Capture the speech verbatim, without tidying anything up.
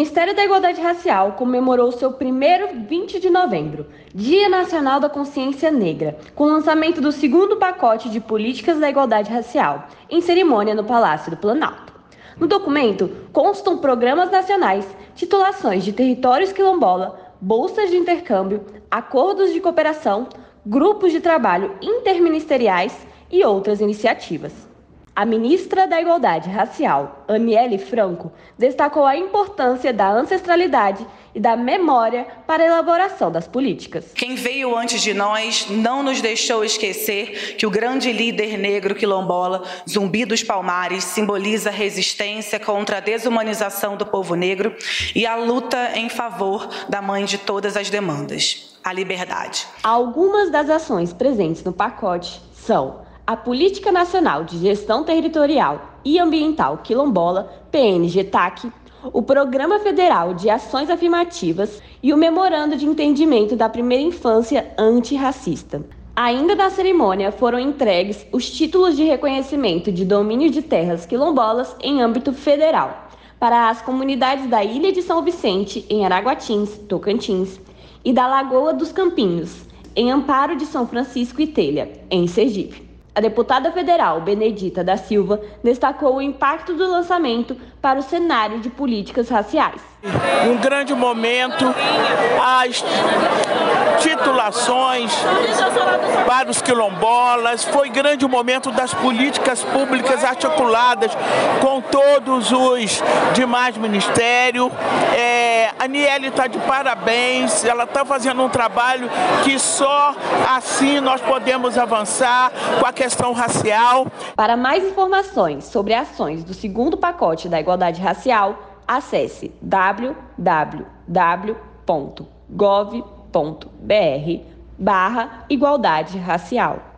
Ministério da Igualdade Racial comemorou seu primeiro vinte de novembro, Dia Nacional da Consciência Negra, com o lançamento do segundo pacote de políticas da igualdade racial, em cerimônia no Palácio do Planalto. No documento constam programas nacionais, titulações de territórios quilombola, bolsas de intercâmbio, acordos de cooperação, grupos de trabalho interministeriais e outras iniciativas. A ministra da Igualdade Racial, Aniele Franco, destacou a importância da ancestralidade e da memória para a elaboração das políticas. Quem veio antes de nós não nos deixou esquecer que o grande líder negro quilombola, Zumbi dos Palmares, simboliza a resistência contra a desumanização do povo negro e a luta em favor da mãe de todas as demandas, a liberdade. Algumas das ações presentes no pacote são a Política Nacional de Gestão Territorial e Ambiental Quilombola, P N G T A C, o Programa Federal de Ações Afirmativas e o Memorando de Entendimento da Primeira Infância Antirracista. Ainda na cerimônia foram entregues os títulos de reconhecimento de domínio de terras quilombolas em âmbito federal para as comunidades da Ilha de São Vicente, em Araguatins, Tocantins, e da Lagoa dos Campinhos, em Amparo de São Francisco e Telha, em Sergipe. A deputada federal Benedita da Silva destacou o impacto do lançamento para o cenário de políticas raciais. Um grande momento, as titulações para os quilombolas, foi grande momento das políticas públicas articuladas com todos os demais ministérios. É, a Aniele está de parabéns, ela está fazendo um trabalho que só assim nós podemos avançar com a questão racial. Para mais informações sobre ações do segundo pacote da igualdade racial, acesse w w w ponto gov ponto br barra igualdade racial.